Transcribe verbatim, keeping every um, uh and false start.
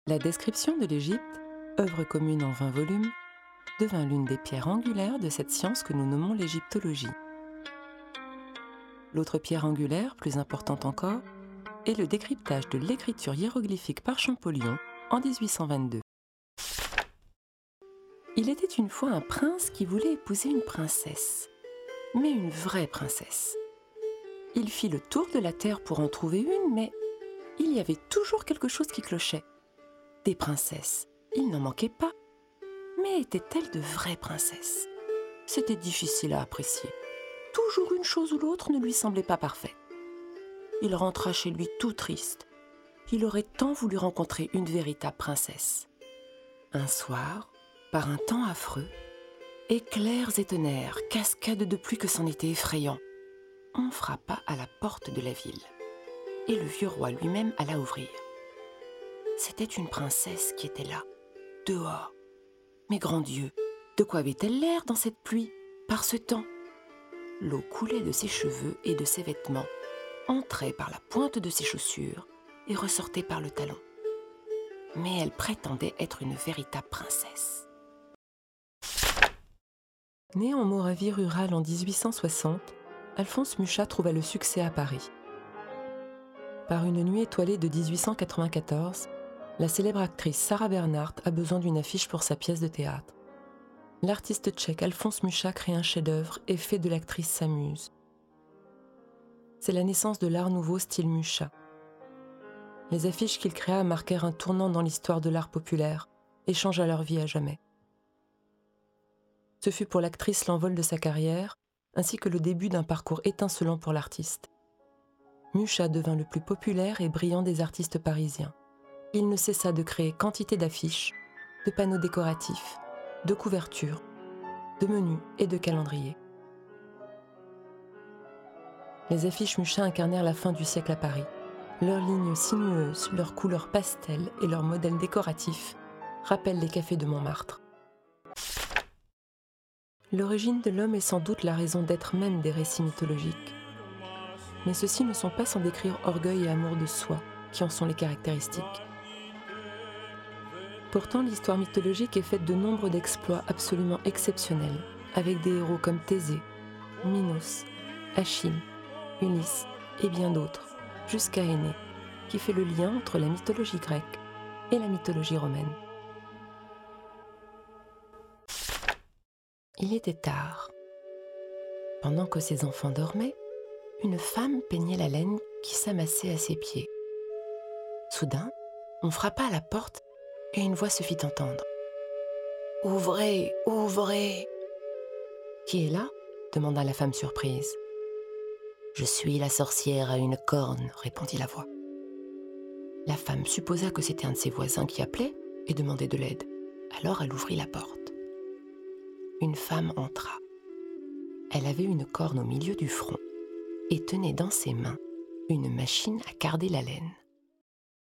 La description de l'Égypte, œuvre commune en vingt volumes, devint l'une des pierres angulaires de cette science que nous nommons l'égyptologie. L'autre pierre angulaire, plus importante encore, est le décryptage de l'écriture hiéroglyphique par Champollion en dix-huit cent vingt-deux. Il était une fois un prince qui voulait épouser une princesse, mais une vraie princesse. Il fit le tour de la terre pour en trouver une, mais il y avait toujours quelque chose qui clochait. Des princesses, il n'en manquait pas, mais étaient-elles de vraies princesses? C'était difficile à apprécier. Toujours une chose ou l'autre ne lui semblait pas parfaite. Il rentra chez lui tout triste. Il aurait tant voulu rencontrer une véritable princesse. Un soir, par un temps affreux, éclairs et tonnerres, cascades de pluie que c'en était effrayant, on frappa à la porte de la ville. Et le vieux roi lui-même alla ouvrir. C'était une princesse qui était là, dehors. Mais grand Dieu, de quoi avait-elle l'air dans cette pluie, par ce temps? L'eau coulait de ses cheveux et de ses vêtements, entrait par la pointe de ses chaussures et ressortait par le talon. Mais elle prétendait être une véritable princesse. Né en Moravie rurale en dix-huit cent soixante, Alphonse Mucha trouva le succès à Paris. Par une nuit étoilée de dix-huit cent quatre-vingt-quatorze, la célèbre actrice Sarah Bernhardt a besoin d'une affiche pour sa pièce de théâtre. L'artiste tchèque Alphonse Mucha crée un chef-d'œuvre et fait de l'actrice sa muse. C'est la naissance de l'art nouveau style Mucha. Les affiches qu'il créa marquèrent un tournant dans l'histoire de l'art populaire et changea leur vie à jamais. Ce fut pour l'actrice l'envol de sa carrière, ainsi que le début d'un parcours étincelant pour l'artiste. Mucha devint le plus populaire et brillant des artistes parisiens. Il ne cessa de créer quantité d'affiches, de panneaux décoratifs, de couvertures, de menus et de calendriers. Les affiches Mucha incarnèrent la fin du siècle à Paris. Leurs lignes sinueuses, leurs couleurs pastel et leurs modèles décoratifs rappellent les cafés de Montmartre. L'origine de l'homme est sans doute la raison d'être même des récits mythologiques. Mais ceux-ci ne sont pas sans décrire orgueil et amour de soi, qui en sont les caractéristiques. Pourtant, l'histoire mythologique est faite de nombre d'exploits absolument exceptionnels, avec des héros comme Thésée, Minos, Achille, Ulysse et bien d'autres, jusqu'à Énée, qui fait le lien entre la mythologie grecque et la mythologie romaine. Il était tard. Pendant que ses enfants dormaient, une femme peignait la laine qui s'amassait à ses pieds. Soudain, on frappa à la porte et une voix se fit entendre. « Ouvrez, ouvrez !»« Qui est là ?» demanda la femme surprise. « Je suis la sorcière à une corne, » répondit la voix. La femme supposa que c'était un de ses voisins qui appelait et demandait de l'aide. Alors elle ouvrit la porte. Une femme entra. Elle avait une corne au milieu du front et tenait dans ses mains une machine à carder la laine.